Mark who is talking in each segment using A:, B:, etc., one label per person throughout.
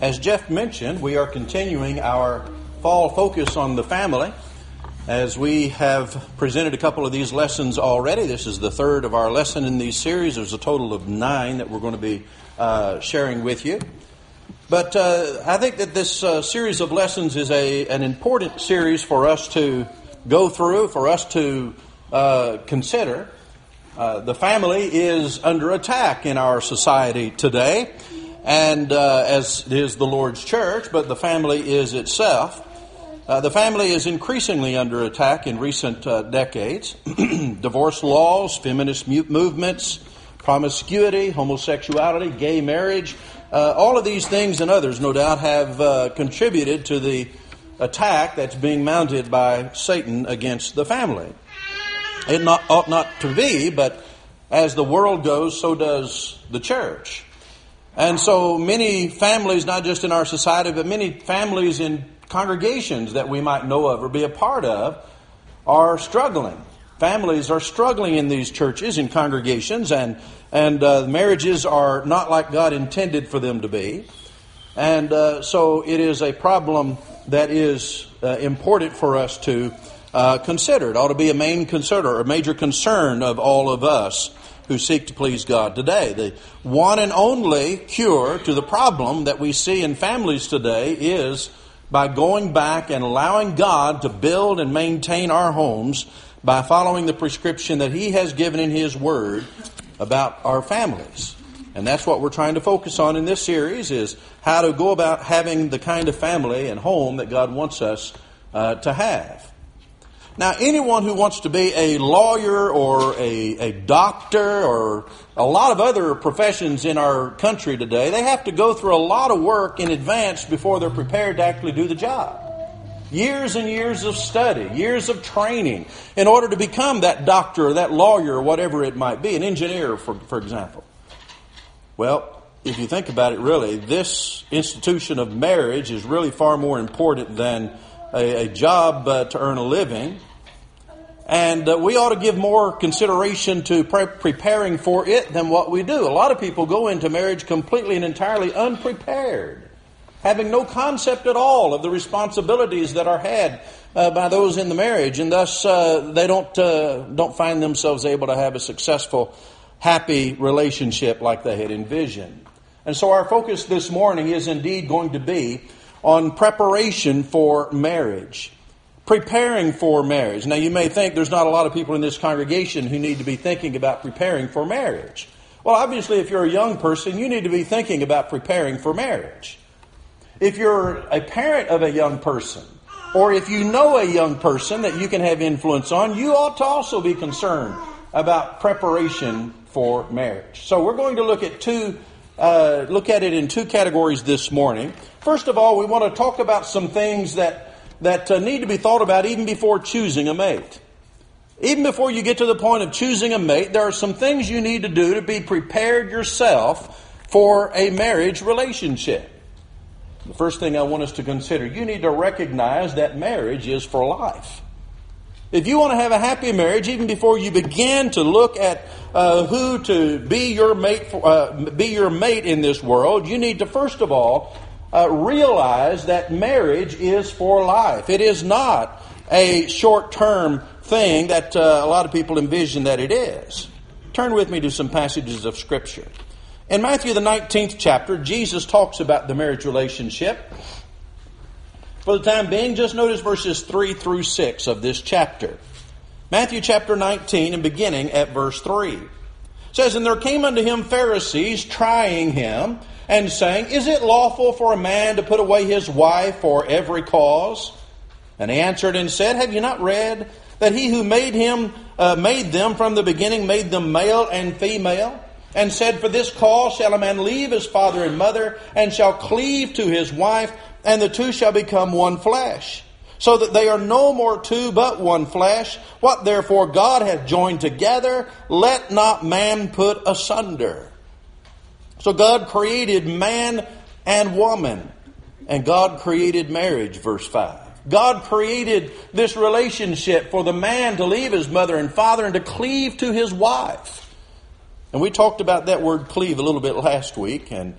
A: As Jeff mentioned, we are continuing our fall focus on the family. As we have presented a couple of these lessons already, this is the third of our lesson in these series. There's a total of 9 that we're going to be sharing with you. But I think that this series of lessons is an important series for us to go through, for us to consider. The family is under attack in our society today, and as is the Lord's church, but the family is itself. The family is increasingly under attack in recent decades. Divorce laws, feminist movements, promiscuity, homosexuality, gay marriage, all of these things and others, no doubt, have contributed to the attack that's being mounted by Satan against the family. It ought not to be, but as the world goes, so does the church. And so many families, not just in our society, but many families in congregations that we might know of or be a part of, are struggling. Families are struggling in these churches, in congregations, and marriages are not like God intended for them to be. And so it is a problem that is important for us to consider. It ought to be a main concern or a major concern of all of us who seek to please God today. The one and only cure to the problem that we see in families today is by going back and allowing God to build and maintain our homes by following the prescription that He has given in His Word about our families. And that's what we're trying to focus on in this series, is how to go about having the kind of family and home that God wants us to have. Now, anyone who wants to be a lawyer or a doctor or a lot of other professions in our country today, they have to go through a lot of work in advance before they're prepared to actually do the job. Years and years of study, years of training in order to become that doctor or that lawyer or whatever it might be, an engineer, for example. Well, if you think about it, really, this institution of marriage is really far more important than a job to earn a living. And we ought to give more consideration to preparing for it than what we do. A lot of people go into marriage completely and entirely unprepared, having no concept at all of the responsibilities that are had by those in the marriage, and thus they don't find themselves able to have a successful, happy relationship like they had envisioned. And so our focus this morning is indeed going to be on preparation for marriage, preparing for marriage. Now, you may think there's not a lot of people in this congregation who need to be thinking about preparing for marriage. Well, obviously, if you're a young person, you need to be thinking about preparing for marriage. If you're a parent of a young person, or if you know a young person that you can have influence on, you ought to also be concerned about preparation for marriage. So we're going to look at it in 2 categories this morning. First of all, we want to talk about some things that need to be thought about even before choosing a mate. Even before you get to the point of choosing a mate, there are some things you need to do to be prepared yourself for a marriage relationship. The first thing I want us to consider, you need to recognize that marriage is for life. If you want to have a happy marriage, even before you begin to look at who to be your mate in this world, you need to first of all realize that marriage is for life. It is not a short-term thing that a lot of people envision that it is. Turn with me to some passages of Scripture. In Matthew the 19th chapter, Jesus talks about the marriage relationship. For the time being, just notice verses 3 through 6 of this chapter. Matthew chapter 19 and beginning at verse 3. It says, "And there came unto him Pharisees trying him, and saying, Is it lawful for a man to put away his wife for every cause? And he answered and said, Have you not read that he who made them from the beginning made them male and female? And said, For this cause shall a man leave his father and mother, and shall cleave to his wife, and the two shall become one flesh. So that they are no more two, but one flesh. What therefore God hath joined together, let not man put asunder." So God created man and woman, and God created marriage, verse 5. God created this relationship for the man to leave his mother and father and to cleave to his wife. And we talked about that word cleave a little bit last week, and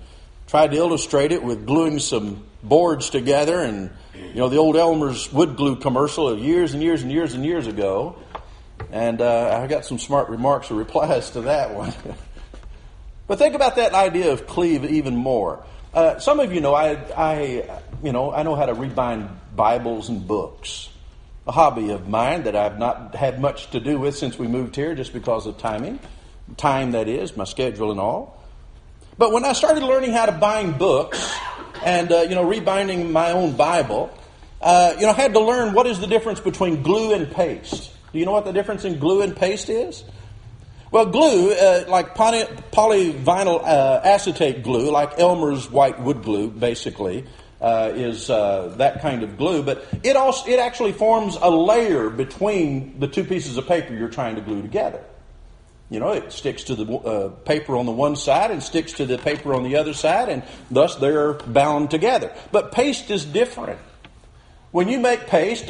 A: Tried to illustrate it with gluing some boards together, and the old Elmer's wood glue commercial of years and years and years and years ago. And I got some smart remarks or replies to that one. But think about that idea of cleave even more. Some of you know I know how to rebind Bibles and books. A hobby of mine that I've not had much to do with since we moved here, just because of time that is, my schedule and all. But when I started learning how to bind books and rebinding my own Bible, I had to learn what is the difference between glue and paste. Do you know what the difference in glue and paste is? Well, glue, like polyvinyl acetate glue, like Elmer's white wood glue, basically, is that kind of glue. But it actually forms a layer between the two pieces of paper you're trying to glue together. It sticks to the paper on the one side and sticks to the paper on the other side, and thus they're bound together. But paste is different. When you make paste,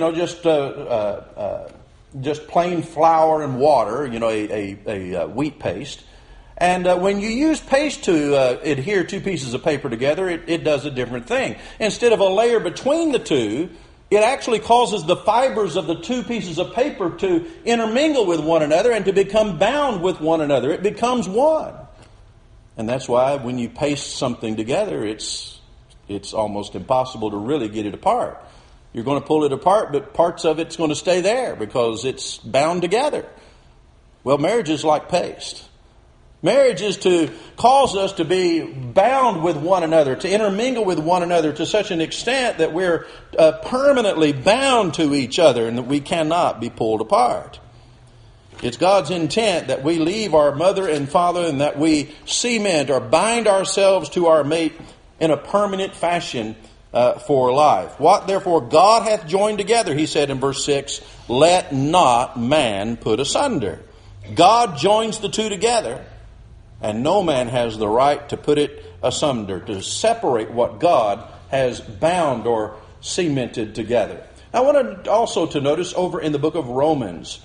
A: just plain flour and water, a wheat paste. And when you use paste to adhere two pieces of paper together, it does a different thing. Instead of a layer between the two, it actually causes the fibers of the two pieces of paper to intermingle with one another and to become bound with one another. It becomes one. And that's why when you paste something together, it's almost impossible to really get it apart. You're going to pull it apart, but parts of it's going to stay there because it's bound together. Well, marriage is like paste. Marriage is to cause us to be bound with one another, to intermingle with one another to such an extent that we're permanently bound to each other and that we cannot be pulled apart. It's God's intent that we leave our mother and father and that we cement or bind ourselves to our mate in a permanent fashion for life. What therefore God hath joined together, he said in verse 6, let not man put asunder. God joins the two together, and no man has the right to put it asunder, to separate what God has bound or cemented together. I wanted also to notice over in the book of Romans.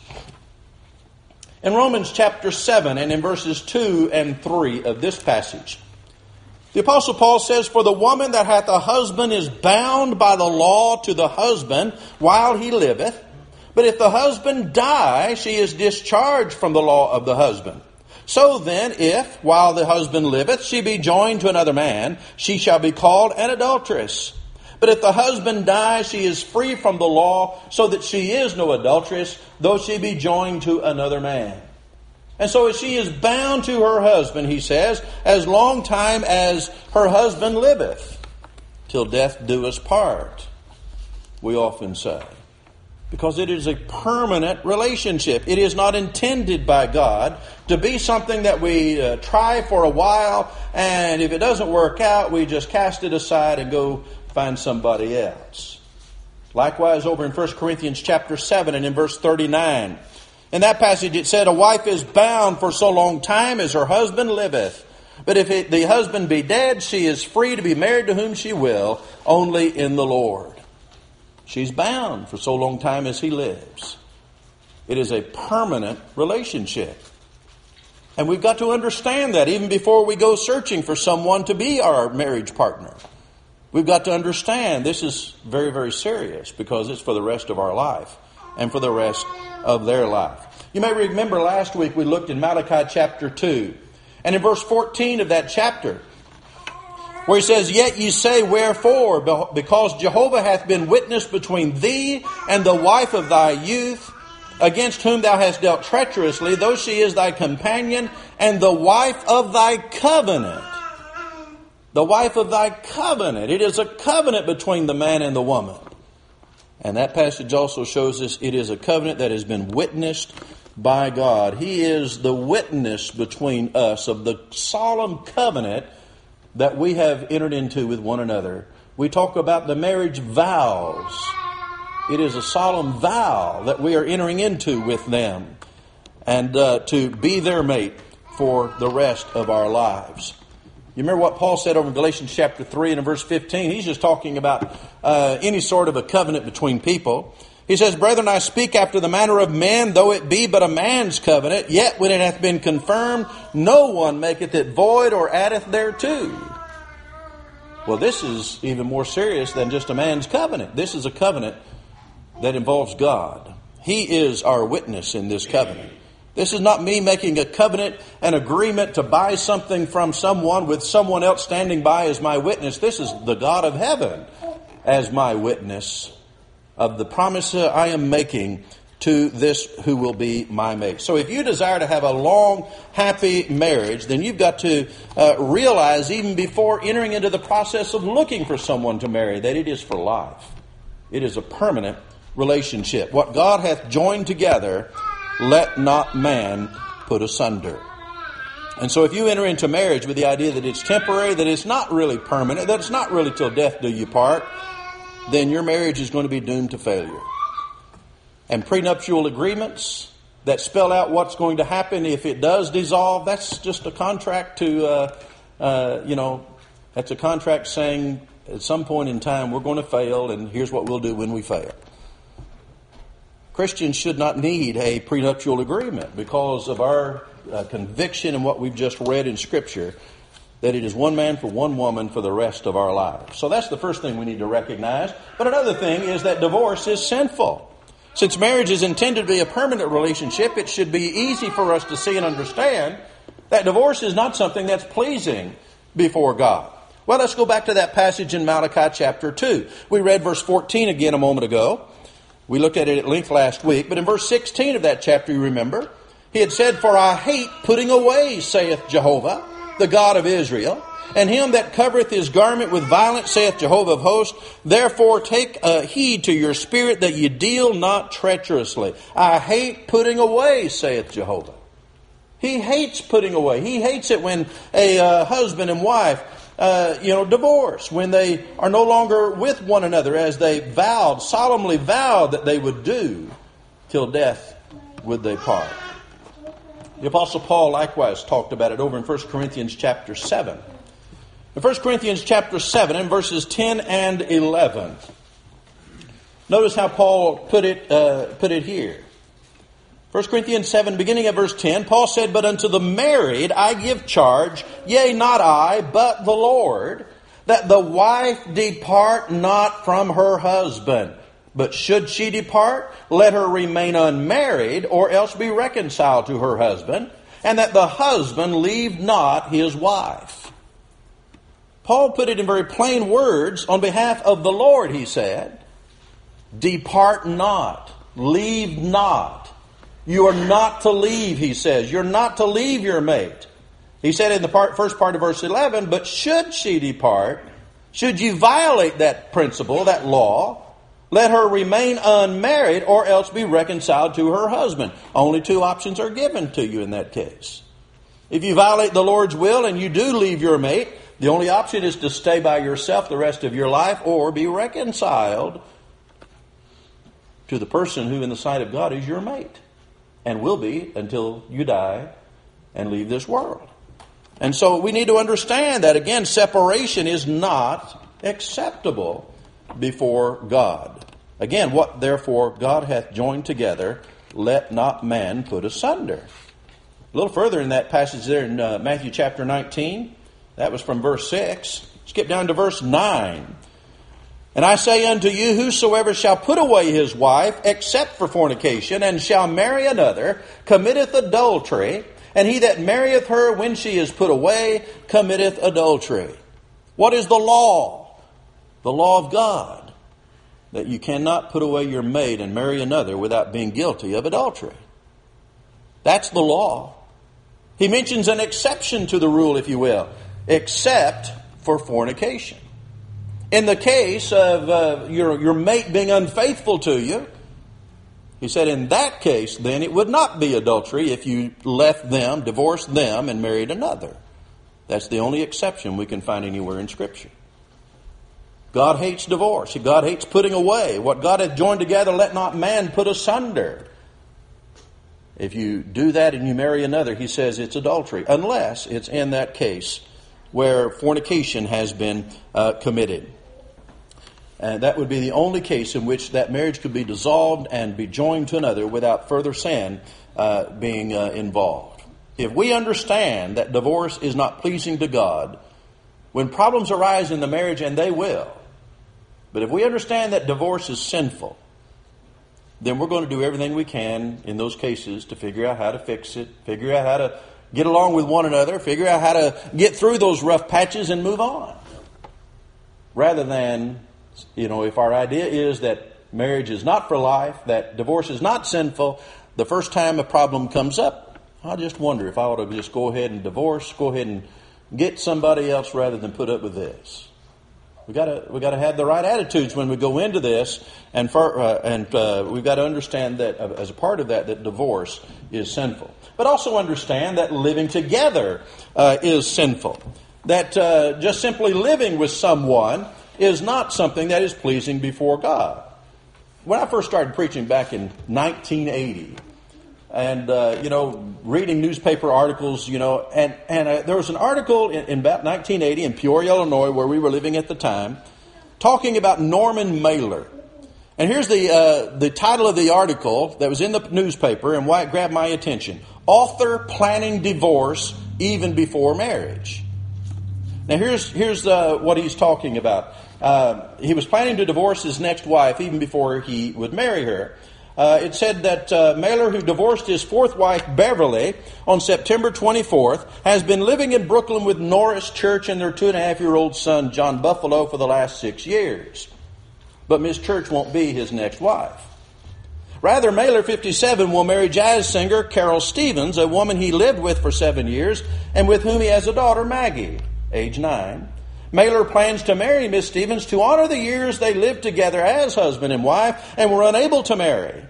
A: In Romans chapter 7 and in verses 2 and 3 of this passage, the Apostle Paul says, for the woman that hath a husband is bound by the law to the husband while he liveth. But if the husband die, she is discharged from the law of the husband. So then, if, while the husband liveth, she be joined to another man, she shall be called an adulteress. But if the husband die, she is free from the law, so that she is no adulteress, though she be joined to another man. And so she is bound to her husband, he says, as long time as her husband liveth, till death do us part, we often say. Because it is a permanent relationship. It is not intended by God to be something that we try for a while, and if it doesn't work out, we just cast it aside and go find somebody else. Likewise, over in 1 Corinthians chapter 7 and in verse 39, in that passage it said, a wife is bound for so long time as her husband liveth. But if the husband be dead, she is free to be married to whom she will, only in the Lord. She's bound for so long time as he lives. It is a permanent relationship. And we've got to understand that even before we go searching for someone to be our marriage partner. We've got to understand this is very, very serious because it's for the rest of our life and for the rest of their life. You may remember last week we looked in Malachi chapter 2. And in verse 14 of that chapter, where he says, yet ye say, wherefore? Because Jehovah hath been witness between thee and the wife of thy youth, against whom thou hast dealt treacherously, though she is thy companion and the wife of thy covenant. The wife of thy covenant. It is a covenant between the man and the woman. And that passage also shows us it is a covenant that has been witnessed by God. He is the witness between us of the solemn covenant that we have entered into with one another. We talk about the marriage vows. It is a solemn vow that we are entering into with them and to be their mate for the rest of our lives. You remember what Paul said over in Galatians chapter 3 and in verse 15? He's just talking about any sort of a covenant between people. He says, brethren, I speak after the manner of men, though it be but a man's covenant, yet when it hath been confirmed, no one maketh it void or addeth thereto. Well, this is even more serious than just a man's covenant. This is a covenant that involves God. He is our witness in this covenant. This is not me making a covenant, an agreement to buy something from someone with someone else standing by as my witness. This is the God of heaven as my witness of the promise I am making to this who will be my mate. So if you desire to have a long, happy marriage, then you've got to realize even before entering into the process of looking for someone to marry that it is for life. It is a permanent relationship. What God hath joined together, let not man put asunder. And so if you enter into marriage with the idea that it's temporary, that it's not really permanent, that it's not really till death do you part, then your marriage is going to be doomed to failure. And prenuptial agreements that spell out what's going to happen if it does dissolve, that's just a contract to, that's a contract saying at some point in time we're going to fail and here's what we'll do when we fail. Christians should not need a prenuptial agreement because of our conviction and what we've just read in Scripture that it is one man for one woman for the rest of our lives. So that's the first thing we need to recognize. But another thing is that divorce is sinful. Since marriage is intended to be a permanent relationship, it should be easy for us to see and understand that divorce is not something that's pleasing before God. Well, let's go back to that passage in Malachi chapter 2. We read verse 14 again a moment ago. We looked at it at length last week, but in verse 16 of that chapter, you remember, he had said, "For I hate putting away, saith Jehovah, the God of Israel, and him that covereth his garment with violence, saith Jehovah of hosts. Therefore take heed to your spirit that ye deal not treacherously. I hate putting away, saith Jehovah." He hates putting away. He hates it when a husband and wife divorce, when they are no longer with one another as they solemnly vowed that they would do till death would they part. The Apostle Paul likewise talked about it over in 1 Corinthians chapter 7. In 1 Corinthians chapter 7 and verses 10 and 11. Notice how Paul put it here. 1 Corinthians 7, beginning at verse 10, Paul said, "But unto the married I give charge, yea, not I, but the Lord, that the wife depart not from her husband. But should she depart, let her remain unmarried, or else be reconciled to her husband, and that the husband leave not his wife." Paul put it in very plain words on behalf of the Lord, he said, "Depart not, leave not." You are not to leave, he says. You're not to leave your mate. He said in the first part of verse 11, "But should she depart, should you violate that principle, that law, let her remain unmarried or else be reconciled to her husband." Only two options are given to you in that case. If you violate the Lord's will and you do leave your mate, the only option is to stay by yourself the rest of your life or be reconciled to the person who in the sight of God is your mate and will be until you die and leave this world. And so we need to understand that, again, separation is not acceptable before God. Again, what therefore God hath joined together, let not man put asunder. A little further in that passage there in Matthew chapter 19, that was from verse 6. Skip down to verse 9. "And I say unto you, whosoever shall put away his wife, except for fornication, and shall marry another, committeth adultery. And he that marrieth her when she is put away, committeth adultery." What is the law? The law of God. That you cannot put away your mate and marry another without being guilty of adultery. That's the law. He mentions an exception to the rule, if you will, except for fornication. In the case of your mate being unfaithful to you, he said in that case, then it would not be adultery if you left them, divorced them, and married another. That's the only exception we can find anywhere in Scripture. God hates divorce. God hates putting away. What God hath joined together, let not man put asunder. If you do that and you marry another, he says it's adultery, unless it's in that case where fornication has been committed. And that would be the only case in which that marriage could be dissolved and be joined to another without further sin being involved. If we understand that divorce is not pleasing to God, when problems arise in the marriage, and they will, but if we understand that divorce is sinful, then we're going to do everything we can in those cases to figure out how to fix it, figure out how to get along with one another, figure out how to get through those rough patches and move on. Rather than, if our idea is that marriage is not for life, that divorce is not sinful, the first time a problem comes up, I just wonder if I ought to just go ahead and divorce, go ahead and get somebody else rather than put up with this. We got to have the right attitudes when we go into this, and we've got to understand that as a part of that divorce is sinful. But also understand that living together is sinful. That just simply living with someone is not something that is pleasing before God. When I first started preaching back in 1980, and reading newspaper articles, and there was an article in about 1980 in Peoria, Illinois, where we were living at the time, talking about Norman Mailer. And here's the title of the article that was in the newspaper and why it grabbed my attention: Author Planning Divorce Even Before Marriage. Now here's what he's talking about. He was planning to divorce his next wife even before he would marry her. It said that Mailer, who divorced his fourth wife, Beverly, on September 24th, has been living in Brooklyn with Norris Church and their 2.5-year-old son, John Buffalo, for the last 6 years. But Miss Church won't be his next wife. Rather, Mailer, 57, will marry jazz singer Carol Stevens, a woman he lived with for 7 years and with whom he has a daughter, Maggie, age 9. Mailer plans to marry Miss Stevens to honor the years they lived together as husband and wife and were unable to marry.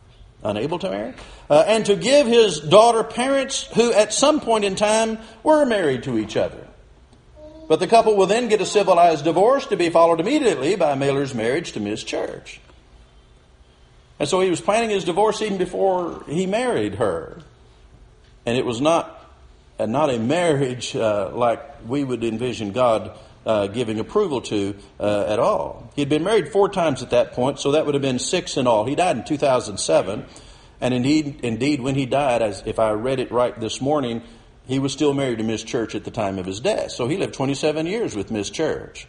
A: And to give his daughter parents who at some point in time were married to each other. But the couple will then get a civilized divorce to be followed immediately by Mailer's marriage to Miss Church. And so he was planning his divorce even before he married her. And it was not a marriage like we would envision God giving approval to at all. He had been married 4 times at that point, so that would have been 6 in all. He died in 2007, and indeed, when he died, as if I read it right this morning, he was still married to Miss Church at the time of his death. So he lived 27 years with Miss Church.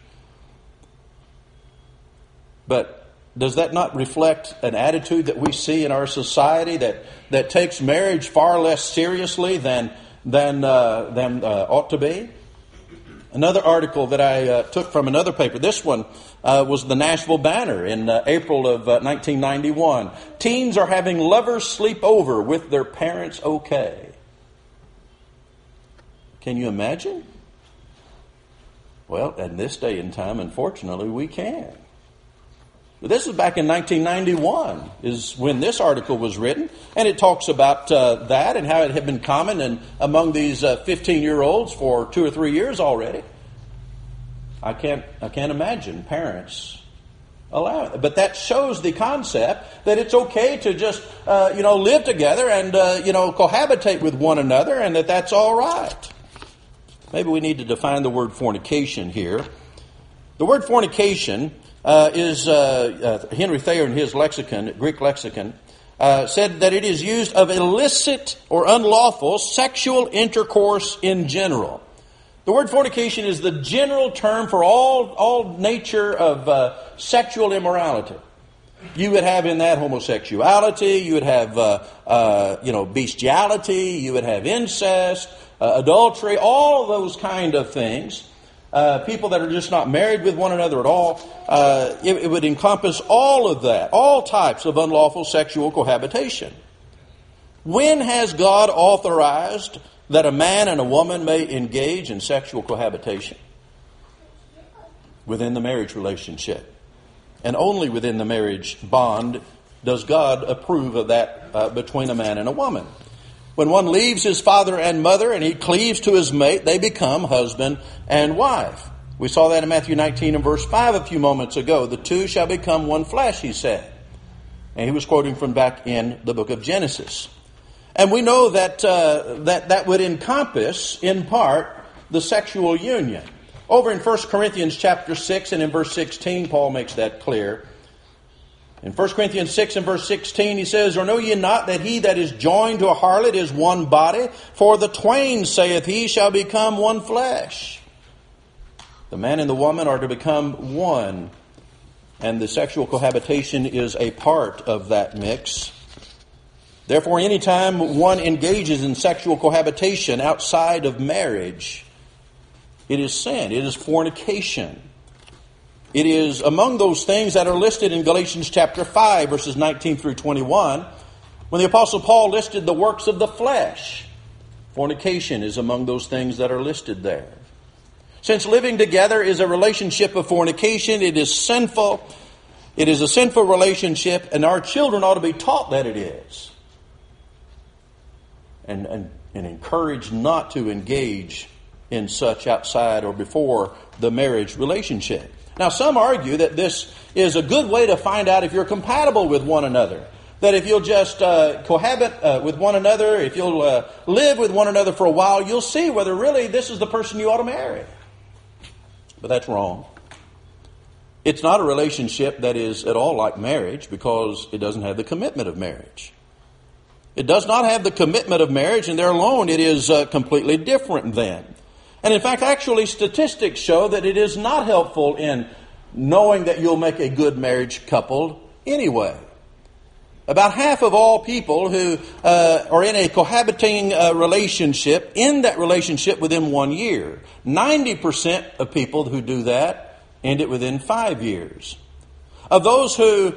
A: But does that not reflect an attitude that we see in our society that takes marriage far less seriously than ought to be? Another article that I took from another paper, this one was the Nashville Banner in April of 1991. Teens are having lovers sleep over with their parents okay. Can you imagine? Well, in this day and time, unfortunately, we can. But this is back in 1991 is when this article was written, and it talks about that and how it had been common among these 15-year-olds for 2 or 3 years already. I can't imagine parents allowing it. But that shows the concept that it's okay to just live together and cohabitate with one another, and that's all right. Maybe we need to define the word fornication here. The word fornication is Henry Thayer in his lexicon, Greek lexicon, said that it is used of illicit or unlawful sexual intercourse in general. The word fornication is the general term for all nature of sexual immorality. You would have in that homosexuality, you would have bestiality, you would have incest, adultery, all of those kind of things. People that are just not married with one another at all, it would encompass all of that, all types of unlawful sexual cohabitation. When has God authorized that a man and a woman may engage in sexual cohabitation? Within the marriage relationship. And only within the marriage bond does God approve of that between a man and a woman. When one leaves his father and mother and he cleaves to his mate, they become husband and wife. We saw that in Matthew 19 and verse 5 a few moments ago. The two shall become one flesh, he said. And he was quoting from back in the book of Genesis. And we know that that would encompass, in part, the sexual union. Over in 1 Corinthians chapter 6 and in verse 16, Paul makes that clear. In 1 Corinthians 6 and verse 16, he says, Or know ye not that he that is joined to a harlot is one body? For the twain, saith he, shall become one flesh. The man and the woman are to become one, and the sexual cohabitation is a part of that mix. Therefore, anytime one engages in sexual cohabitation outside of marriage, it is sin. It is fornication. It is among those things that are listed in Galatians chapter 5, verses 19 through 21, when the Apostle Paul listed the works of the flesh. Fornication is among those things that are listed there. Since living together is a relationship of fornication, it is sinful. It is a sinful relationship, and our children ought to be taught that it is. And encouraged not to engage in such outside or before the marriage relationship. Now, some argue that this is a good way to find out if you're compatible with one another. That if you'll just cohabit with one another, if you'll live with one another for a while, you'll see whether really this is the person you ought to marry. But that's wrong. It's not a relationship that is at all like marriage because it doesn't have the commitment of marriage. It does not have the commitment of marriage, and there alone it is completely different then. And in fact, actually, statistics show that it is not helpful in knowing that you'll make a good marriage couple anyway. About half of all people who are in a cohabitating relationship, in that relationship within 1 year. 90% of people who do that end it within 5 years. Of those who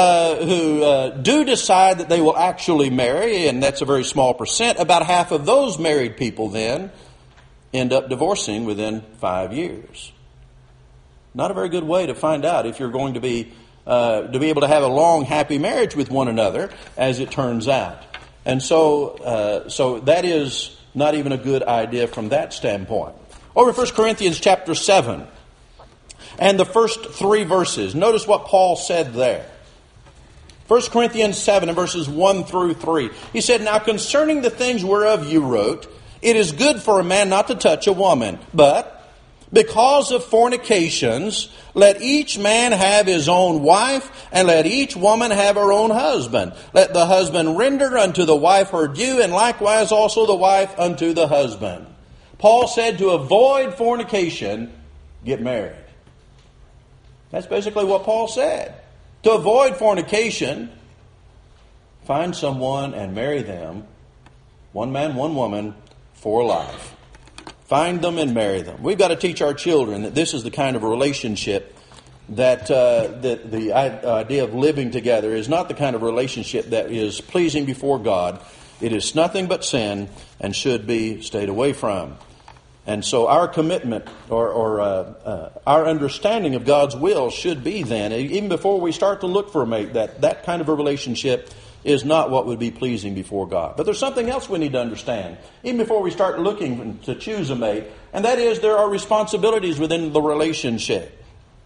A: do decide that they will actually marry, and that's a very small percent, about half of those married people then end up divorcing within 5 years. Not a very good way to find out if you're going to be able to have a long, happy marriage with one another, as it turns out. And so that is not even a good idea from that standpoint. Over 1 Corinthians chapter 7 and the first 3 verses. Notice what Paul said there. 1 Corinthians 7 and verses 1 through 3. He said, "Now concerning the things whereof you wrote, it is good for a man not to touch a woman, but because of fornications, let each man have his own wife, and let each woman have her own husband. Let the husband render unto the wife her due, and likewise also the wife unto the husband." Paul said to avoid fornication, get married. That's basically what Paul said. To avoid fornication, find someone and marry them, one man, one woman, for life. Find them and marry them. We've got to teach our children that this is the kind of a relationship that the idea of living together is not the kind of relationship that is pleasing before God. It is nothing but sin and should be stayed away from. And so our commitment or our understanding of God's will should be then, even before we start to look for a mate, that kind of a relationship is not what would be pleasing before God. But there's something else we need to understand, even before we start looking to choose a mate, and that is there are responsibilities within the relationship.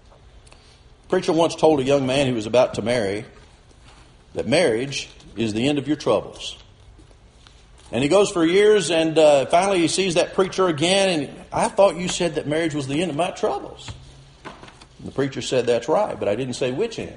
A: A preacher once told a young man who was about to marry that marriage is the end of your troubles. And he goes for years, and finally he sees that preacher again, and "I thought you said that marriage was the end of my troubles." And the preacher said, "That's right, but I didn't say which end."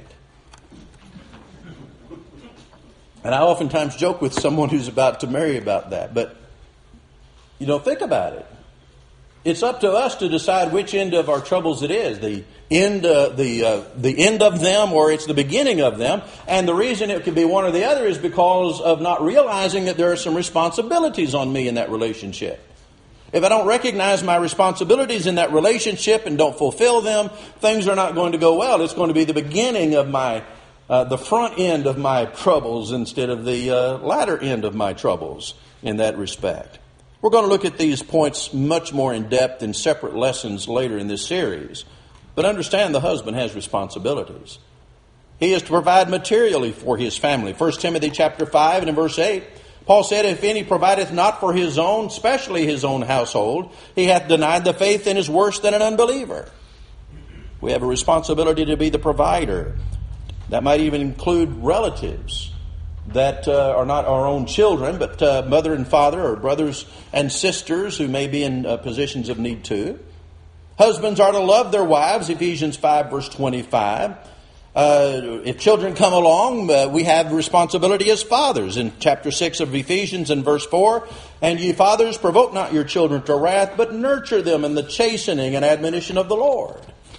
A: And I oftentimes joke with someone who's about to marry about that. But, think about it. It's up to us to decide which end of our troubles it is. The end of them, or it's the beginning of them. And the reason it could be one or the other is because of not realizing that there are some responsibilities on me in that relationship. If I don't recognize my responsibilities in that relationship and don't fulfill them, things are not going to go well. It's going to be the beginning of the front end of my troubles instead of the latter end of my troubles in that respect. We're going to look at these points much more in depth in separate lessons later in this series. But understand the husband has responsibilities. He is to provide materially for his family. 1 Timothy chapter 5 and in verse 8, Paul said, "If any provideth not for his own, especially his own household, he hath denied the faith and is worse than an unbeliever." We have a responsibility to be the provider. That might even include relatives that are not our own children, but mother and father or brothers and sisters who may be in positions of need too. Husbands are to love their wives, Ephesians 5 verse 25. If children come along, we have responsibility as fathers. In chapter 6 of Ephesians and verse 4, "And ye fathers, provoke not your children to wrath, but nurture them in the chastening and admonition of the Lord."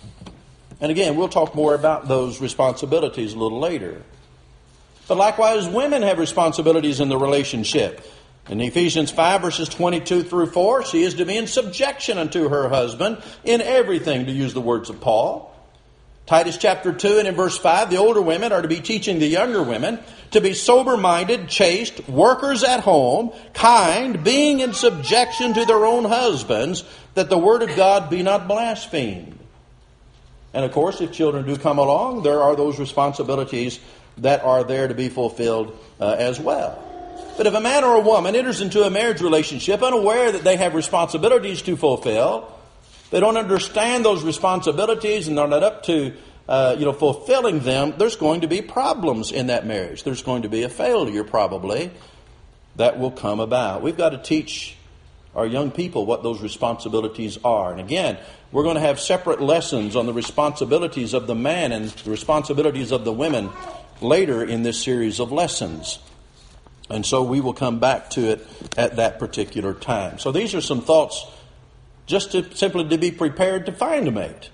A: And again, we'll talk more about those responsibilities a little later. But likewise, women have responsibilities in the relationship. In Ephesians 5, verses 22 through 4, she is to be in subjection unto her husband in everything, to use the words of Paul. Titus chapter 2 and in verse 5, the older women are to be teaching the younger women to be sober-minded, chaste, workers at home, kind, being in subjection to their own husbands, that the word of God be not blasphemed. And of course, if children do come along, there are those responsibilities that are there to be fulfilled as well. But if a man or a woman enters into a marriage relationship unaware that they have responsibilities to fulfill, they don't understand those responsibilities and are not up to fulfilling them, there's going to be problems in that marriage. There's going to be a failure probably that will come about. We've got to teach our young people what those responsibilities are. And again, we're going to have separate lessons on the responsibilities of the man and the responsibilities of the women later in this series of lessons. And so we will come back to it at that particular time. So these are some thoughts just simply to be prepared to find a mate.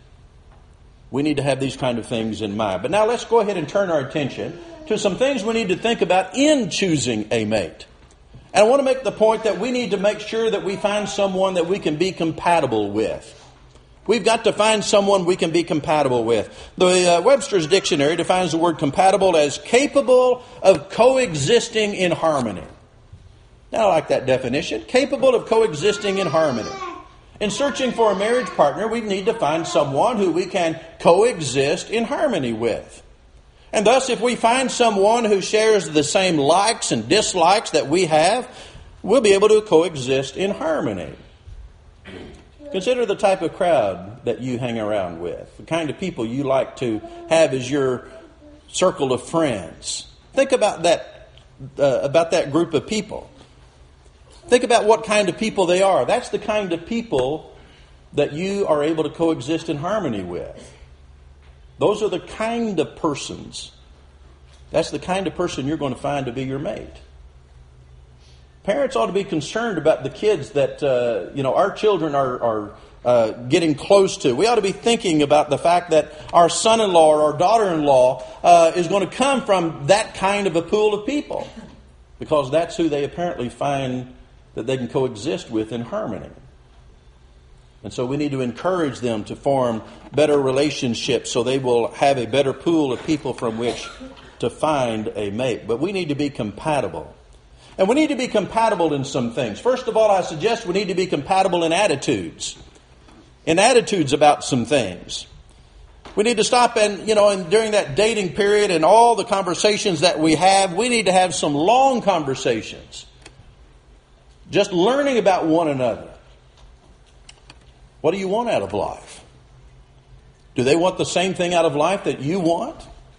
A: We need to have these kind of things in mind. But now let's go ahead and turn our attention to some things we need to think about in choosing a mate. And I want to make the point that we need to make sure that we find someone that we can be compatible with. We've got to find someone we can be compatible with. The Webster's Dictionary defines the word compatible as capable of coexisting in harmony. Now, I like that definition. Capable of coexisting in harmony. In searching for a marriage partner, we need to find someone who we can coexist in harmony with. And thus, if we find someone who shares the same likes and dislikes that we have, we'll be able to coexist in harmony. Consider the type of crowd that you hang around with, the kind of people you like to have as your circle of friends. Think about that group of people. Think about what kind of people they are. That's the kind of people that you are able to coexist in harmony with. Those are the kind of persons. That's the kind of person you're going to find to be your mate. Parents ought to be concerned about the kids that our children are getting close to. We ought to be thinking about the fact that our son-in-law or our daughter-in-law is going to come from that kind of a pool of people, because that's who they apparently find that they can coexist with in harmony. And so we need to encourage them to form better relationships so they will have a better pool of people from which to find a mate. But we need to be compatible. And we need to be compatible in some things. First of all, I suggest we need to be compatible in attitudes. In attitudes about some things. We need to stop and during that dating period and all the conversations that we have, we need to have some long conversations. Just learning about one another. What do you want out of life? Do they want the same thing out of life that you want?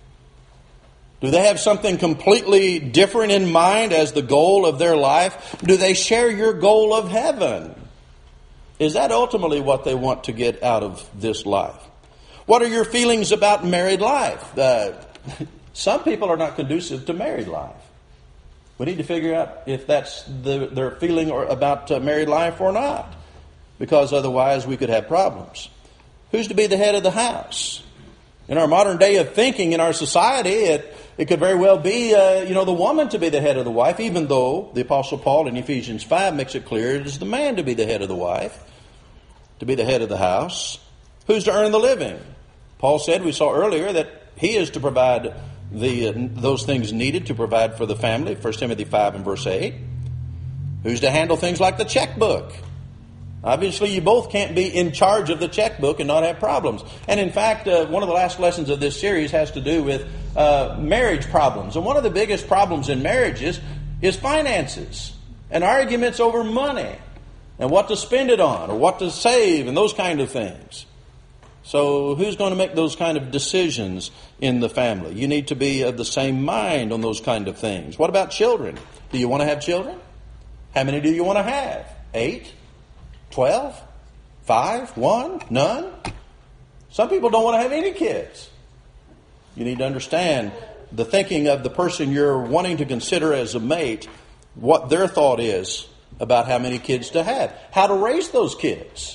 A: Do they have something completely different in mind as the goal of their life? Do they share your goal of heaven? Is that ultimately what they want to get out of this life? What are your feelings about married life? Some people are not conducive to married life. We need to figure out if that's their feeling about married life or not, because otherwise we could have problems. Who's to be the head of the house? In our modern day of thinking in our society, it could very well be, the woman to be the head of the wife, even though the Apostle Paul in Ephesians 5 makes it clear it is the man to be the head of the wife, to be the head of the house. Who's to earn the living? Paul said, we saw earlier, that he is to provide those things needed to provide for the family, 1 Timothy 5 and verse 8. Who's to handle things like the checkbook? Obviously, you both can't be in charge of the checkbook and not have problems. And in fact, one of the last lessons of this series has to do with marriage problems. And one of the biggest problems in marriages is finances and arguments over money and what to spend it on or what to save and those kind of things. So who's going to make those kind of decisions in the family? You need to be of the same mind on those kind of things. What about children? Do you want to have children? How many do you want to have? 8? 12? 5? 1? None? Some people don't want to have any kids. You need to understand the thinking of the person you're wanting to consider as a mate, what their thought is about how many kids to have, how to raise those kids.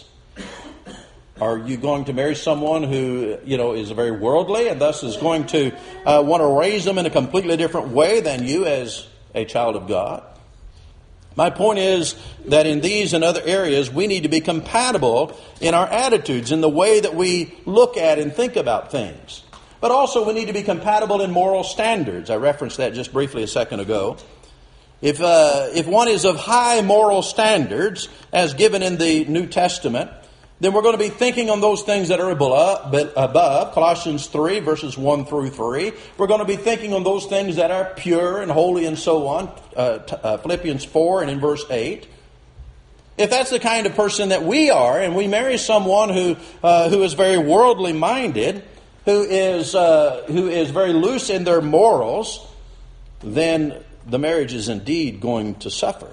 A: Are you going to marry someone who, is very worldly and thus is going to want to raise them in a completely different way than you as a child of God? My point is that in these and other areas, we need to be compatible in our attitudes, in the way that we look at and think about things. But also we need to be compatible in moral standards. I referenced that just briefly a second ago. If one is of high moral standards, as given in the New Testament, then we're going to be thinking on those things that are above, Colossians 3, verses 1 through 3. We're going to be thinking on those things that are pure and holy and so on, Philippians 4 and in verse 8. If that's the kind of person that we are, and we marry someone who is very worldly minded, who is very loose in their morals, then the marriage is indeed going to suffer.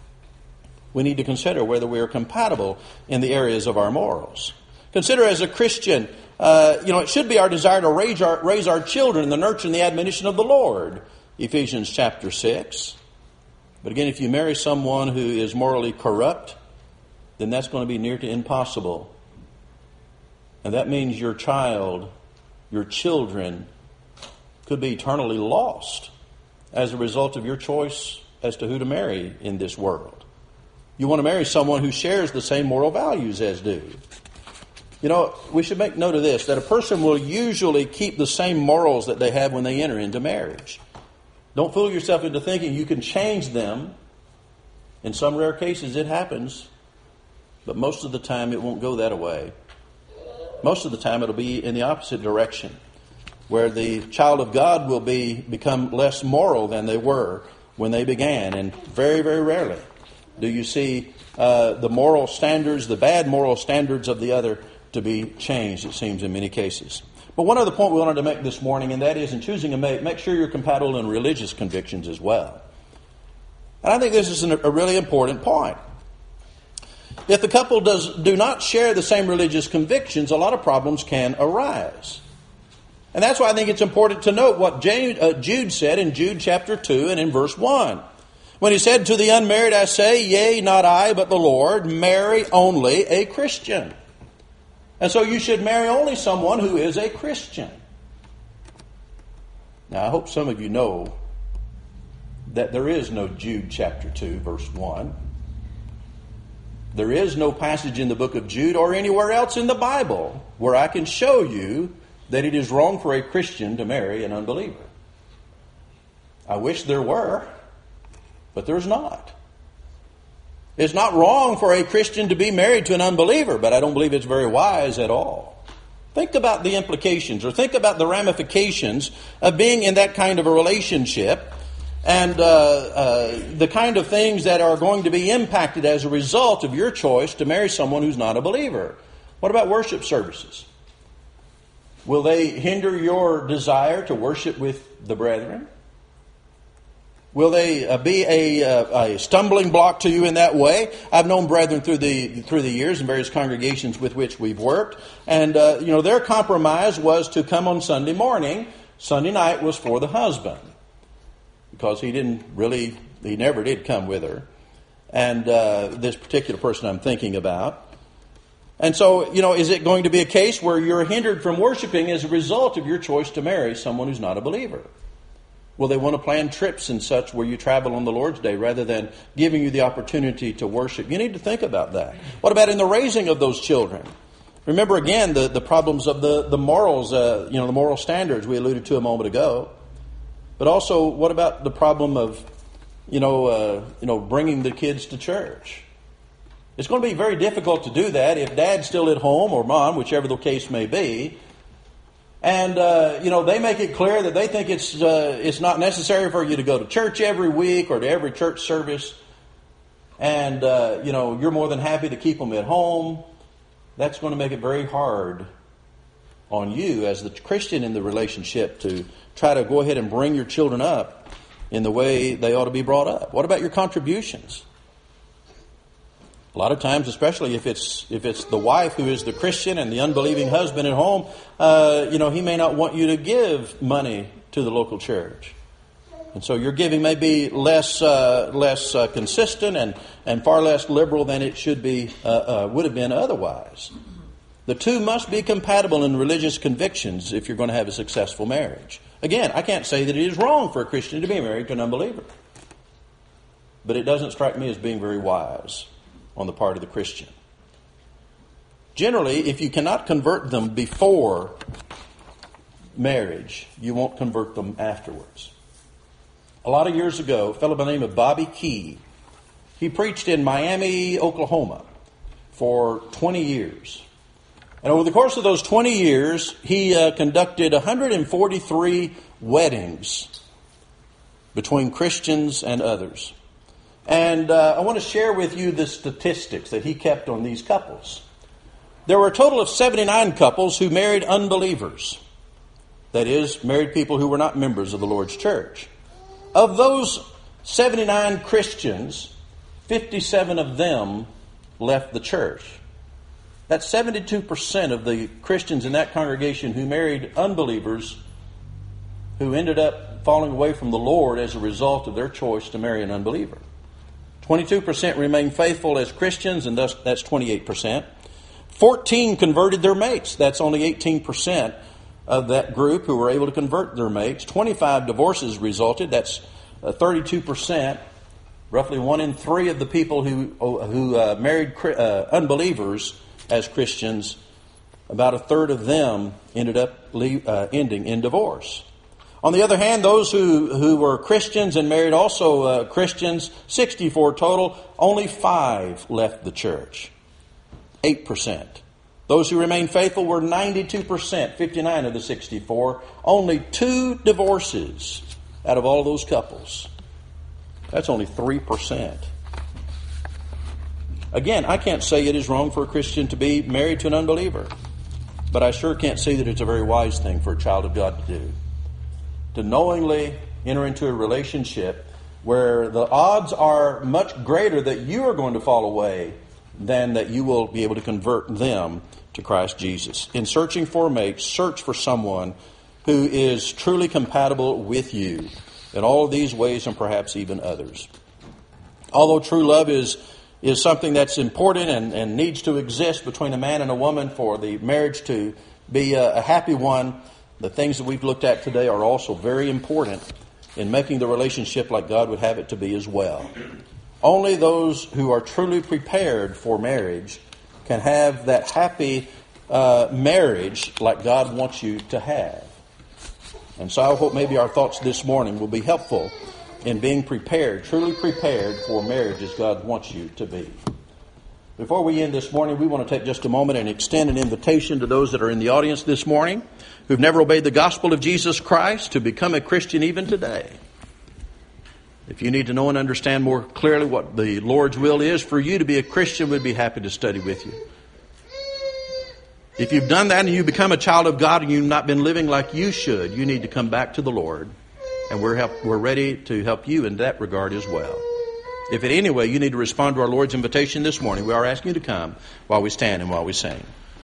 A: We need to consider whether we are compatible in the areas of our morals. Consider as a Christian, it should be our desire to raise our children in the nurture and the admonition of the Lord. Ephesians chapter 6. But again, if you marry someone who is morally corrupt, then that's going to be near to impossible. And that means your children could be eternally lost as a result of your choice as to who to marry in this world. You want to marry someone who shares the same moral values as do. We should make note of this, that a person will usually keep the same morals that they have when they enter into marriage. Don't fool yourself into thinking you can change them. In some rare cases it happens, but most of the time it won't go that way. Most of the time it'll be in the opposite direction, where the child of God will become less moral than they were when they began, and very, very rarely do you see the moral standards, the bad moral standards of the other to be changed, it seems, in many cases. But one other point we wanted to make this morning, and that is in choosing a mate, make sure you're compatible in religious convictions as well. And I think this is a really important point. If the couple do not share the same religious convictions, a lot of problems can arise. And that's why I think it's important to note what Jude said in Jude chapter 2 and in verse 1. When he said, "To the unmarried I say, yea, not I, but the Lord, marry only a Christian." And so you should marry only someone who is a Christian. Now, I hope some of you know that there is no Jude chapter 2, verse 1. There is no passage in the book of Jude or anywhere else in the Bible where I can show you that it is wrong for a Christian to marry an unbeliever. I wish there were, but there's not. It's not wrong for a Christian to be married to an unbeliever, but I don't believe it's very wise at all. Think about the implications, or think about the ramifications of being in that kind of a relationship, and the kind of things that are going to be impacted as a result of your choice to marry someone who's not a believer. What about worship services? Will they hinder your desire to worship with the brethren? Will they be a stumbling block to you in that way? I've known brethren through the years in various congregations with which we've worked, and their compromise was to come on Sunday morning. Sunday night was for the husband, because he never did come with her, and this particular person I'm thinking about. And so, is it going to be a case where you're hindered from worshiping as a result of your choice to marry someone who's not a believer? Will they want to plan trips and such where you travel on the Lord's Day rather than giving you the opportunity to worship? You need to think about that. What about in the raising of those children? Remember again the problems of the morals, the moral standards we alluded to a moment ago. But also, what about the problem of, bringing the kids to church? It's going to be very difficult to do that if dad's still at home, or mom, whichever the case may be. And, they make it clear that they think it's not necessary for you to go to church every week or to every church service. And, you're more than happy to keep them at home. That's going to make it very hard on you as the Christian in the relationship to try to go ahead and bring your children up in the way they ought to be brought up. What about your contributions? A lot of times, especially if it's the wife who is the Christian and the unbelieving husband at home, he may not want you to give money to the local church. And so your giving may be less consistent and far less liberal than it should be would have been otherwise. The two must be compatible in religious convictions if you're going to have a successful marriage. Again, I can't say that it is wrong for a Christian to be married to an unbeliever. But it doesn't strike me as being very wise on the part of the Christian. Generally, if you cannot convert them before marriage, you won't convert them afterwards. A lot of years ago, a fellow by the name of Bobby Key, he preached in Miami, Oklahoma for 20 years. And over the course of those 20 years, he conducted 143 weddings between Christians and others. And I want to share with you the statistics that he kept on these couples. There were a total of 79 couples who married unbelievers. That is, married people who were not members of the Lord's church. Of those 79 Christians, 57 of them left the church. That's 72% of the Christians in that congregation who married unbelievers who ended up falling away from the Lord as a result of their choice to marry an unbeliever. 22% remained faithful as Christians, and thus that's 28%. 14 converted their mates. That's only 18% of that group who were able to convert their mates. 25 divorces resulted. That's 32%. Roughly 1 in 3 of the people who married unbelievers as Christians, about a third of them ended up ending in divorce. On the other hand, those who were Christians and married also Christians, 64 total, only 5 left the church. 8%. Those who remained faithful were 92%, 59 of the 64. Only 2 divorces out of all those couples. That's only 3%. Again, I can't say it is wrong for a Christian to be married to an unbeliever, but I sure can't say that it's a very wise thing for a child of God to do. To knowingly enter into a relationship where the odds are much greater that you are going to fall away than that you will be able to convert them to Christ Jesus. In searching for a mate, search for someone who is truly compatible with you in all of these ways and perhaps even others. Although true love is something that's important and needs to exist between a man and a woman for the marriage to be a happy one, the things that we've looked at today are also very important in making the relationship like God would have it to be as well. Only those who are truly prepared for marriage can have that happy marriage like God wants you to have. And so I hope maybe our thoughts this morning will be helpful in being prepared, truly prepared for marriage as God wants you to be. Before we end this morning, we want to take just a moment and extend an invitation to those that are in the audience this morning who've never obeyed the gospel of Jesus Christ to become a Christian even today. If you need to know and understand more clearly what the Lord's will is for you to be a Christian, we'd be happy to study with you. If you've done that and you become a child of God and you've not been living like you should, you need to come back to the Lord. And we're ready to help you in that regard as well. If in any way you need to respond to our Lord's invitation this morning, we are asking you to come while we stand and while we sing.